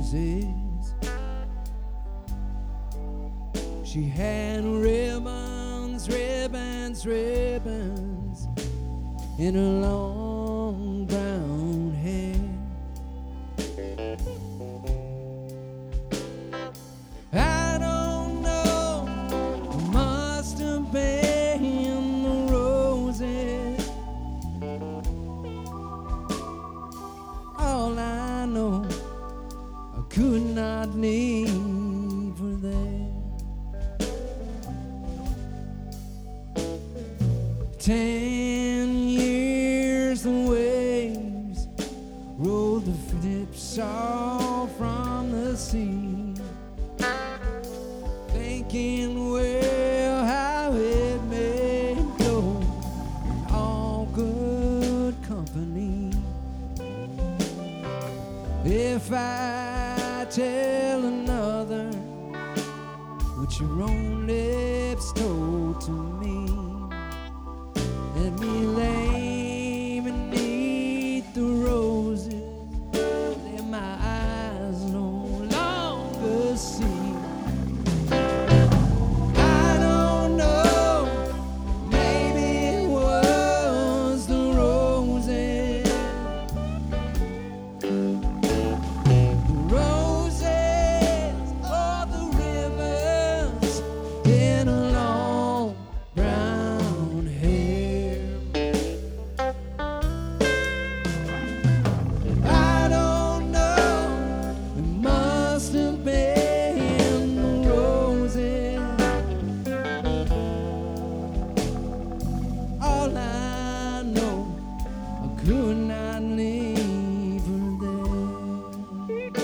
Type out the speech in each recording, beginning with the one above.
roses. She had ribbons, ribbons, ribbons in her long brown hair. I don't know, it must have been the roses. All I know, I could not leave her there. 10 years the waves rolled the flips all from the sea, thinking, well, how it may go in all good company. If I tell another what your own lips told to me, let me lay beneath the roses, let my eyes no longer see. I don't know, maybe it was the roses. The roses or the rivers in a long brown hair. I don't know, it must have been the roses. All I know, I could not leave her there.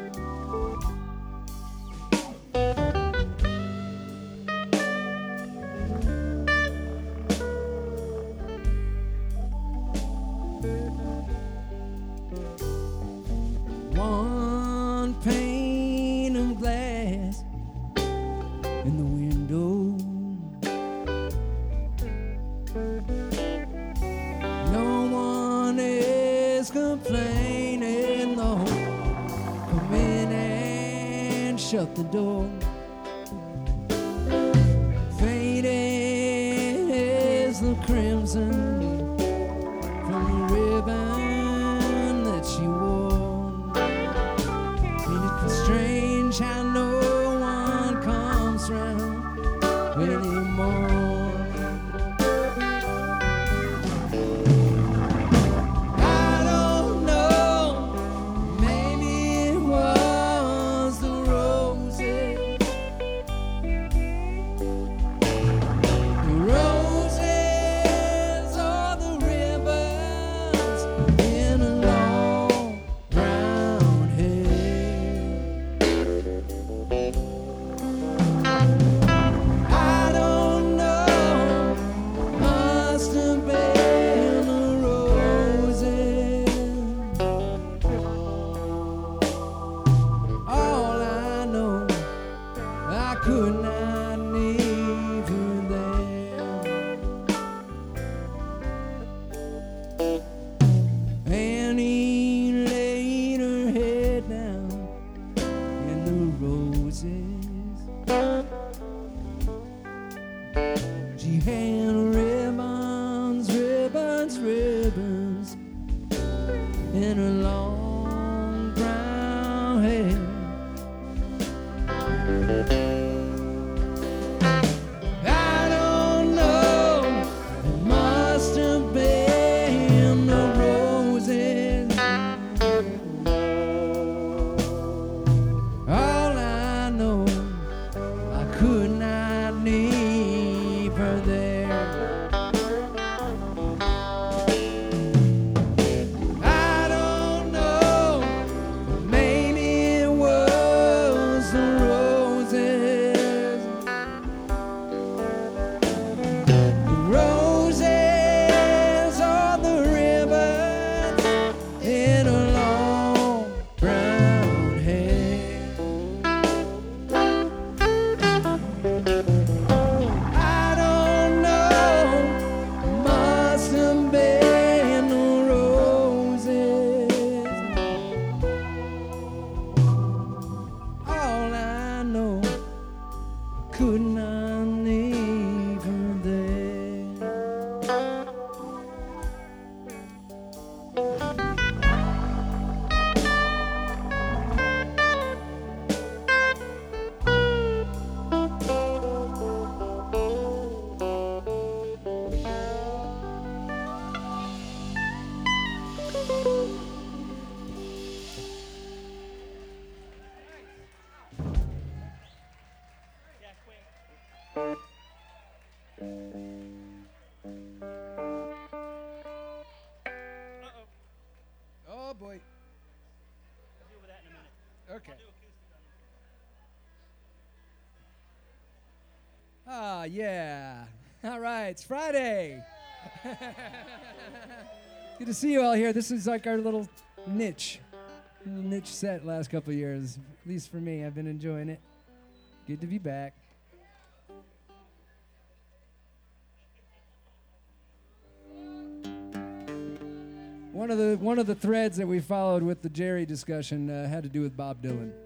One pane of glass in the window, no one is complaining, no. Come in and shut the door. Faded is the crimson from the ribbon that she wore. Ain't it strange how no one comes round anymore? I don't know, maybe it was the roses. The roses or the ribbons in a long brown hair. I don't know, must have been the roses. All I know, I could not leave her there. Annie laid her head down in the roses. She had ribbons, ribbons, ribbons in her long brown hair. I don't know, it must have been the roses. All I know, I could not leave her there. I don't know, maybe it was Okay. Ah, yeah. All right, it's Friday. Good to see you all here. This is like our little niche set last couple of years. At least for me, I've been enjoying it. Good to be back. One of the threads that we followed with the Jerry discussion had to do with Bob Dylan.